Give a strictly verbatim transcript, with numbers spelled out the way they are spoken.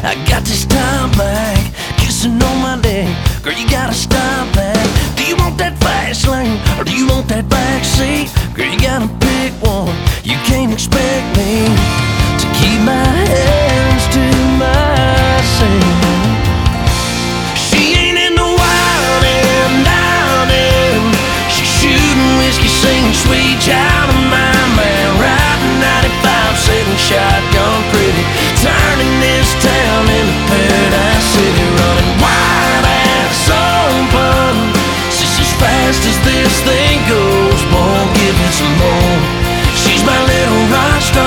I got this time back, kissing on my neck. Girl, you gotta stop that. Do you want that fast lane, or do you want that back seat? Girl, you gotta pick one, you can't expect me